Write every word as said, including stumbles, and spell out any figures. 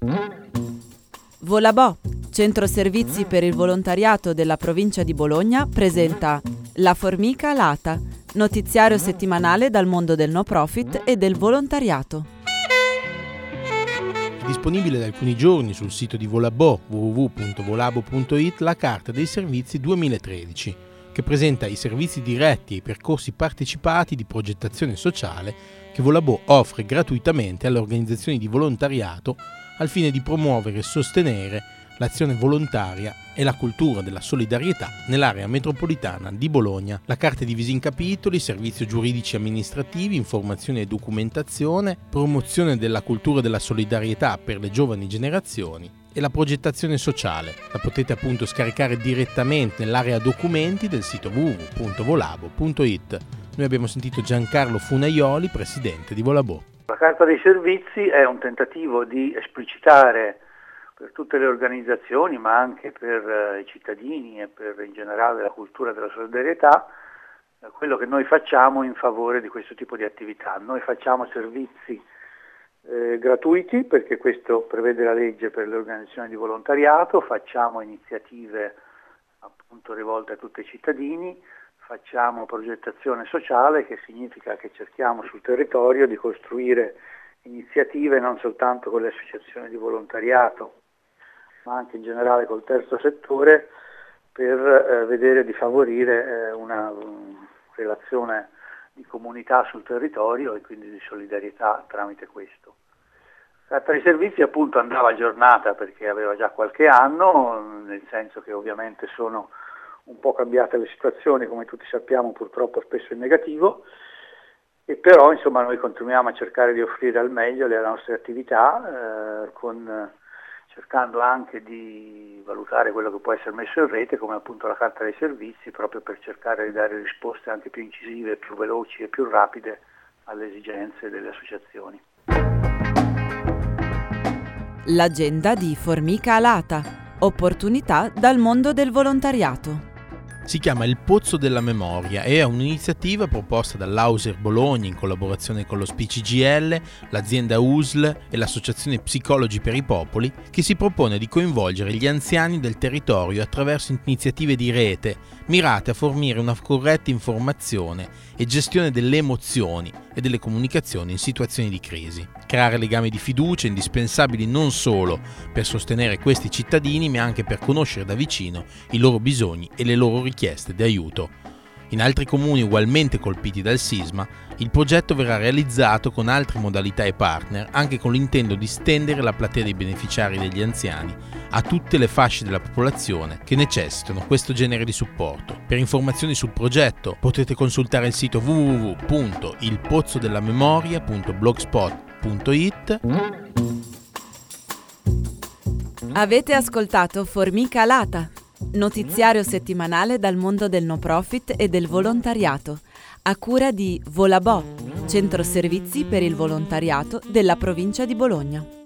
Volabò, centro servizi per il volontariato della provincia di Bologna, presenta La Formica Alata, notiziario settimanale dal mondo del no profit e del volontariato. È disponibile da alcuni giorni sul sito di Volabò, w w w punto volabo punto it, la Carta dei Servizi duemilatredici, che presenta i servizi diretti e i percorsi partecipati di progettazione sociale che Volabò offre gratuitamente alle organizzazioni di volontariato al fine di promuovere e sostenere l'azione volontaria e la cultura della solidarietà nell'area metropolitana di Bologna. La carta è divisa in capitoli: servizi giuridici e amministrativi, informazione e documentazione, promozione della cultura della solidarietà per le giovani generazioni e la progettazione sociale. La potete appunto scaricare direttamente nell'area documenti del sito w w w punto volabo punto it. Noi abbiamo sentito Giancarlo Funaioli, presidente di Volabò. La Carta dei Servizi è un tentativo di esplicitare per tutte le organizzazioni, ma anche per eh, i cittadini e per in generale la cultura della solidarietà, eh, quello che noi facciamo in favore di questo tipo di attività. Noi facciamo servizi eh, gratuiti, perché questo prevede la legge per le organizzazioni di volontariato, facciamo iniziative appunto rivolte a tutti i cittadini, facciamo progettazione sociale, che significa che cerchiamo sul territorio di costruire iniziative non soltanto con le associazioni di volontariato, ma anche in generale col terzo settore, per eh, vedere di favorire eh, una um, relazione di comunità sul territorio e quindi di solidarietà tramite questo. La Carta dei Servizi appunto andava aggiornata perché aveva già qualche anno, nel senso che ovviamente sono un po' cambiate le situazioni, come tutti sappiamo, purtroppo spesso in negativo, e però insomma noi continuiamo a cercare di offrire al meglio le nostre attività, eh, con, cercando anche di valutare quello che può essere messo in rete, come appunto la Carta dei Servizi, proprio per cercare di dare risposte anche più incisive, più veloci e più rapide alle esigenze delle associazioni. L'agenda di Formica Alata, opportunità dal mondo del volontariato. Si chiama Il Pozzo della Memoria e è un'iniziativa proposta dall'Auser Bologna in collaborazione con lo S P C G L, l'azienda U S L e l'associazione Psicologi per i Popoli, che si propone di coinvolgere gli anziani del territorio attraverso iniziative di rete mirate a fornire una corretta informazione e gestione delle emozioni e delle comunicazioni in situazioni di crisi. Creare legami di fiducia indispensabili non solo per sostenere questi cittadini, ma anche per conoscere da vicino i loro bisogni e le loro richieste di aiuto. In altri comuni ugualmente colpiti dal sisma, il progetto verrà realizzato con altre modalità e partner, anche con l'intento di stendere la platea dei beneficiari degli anziani a tutte le fasce della popolazione che necessitano questo genere di supporto. Per informazioni sul progetto potete consultare il sito w w w punto il pozzo della memoria punto blogspot punto it. Avete ascoltato Formica Alata, notiziario settimanale dal mondo del no profit e del volontariato, a cura di Volabò, centro servizi per il volontariato della provincia di Bologna.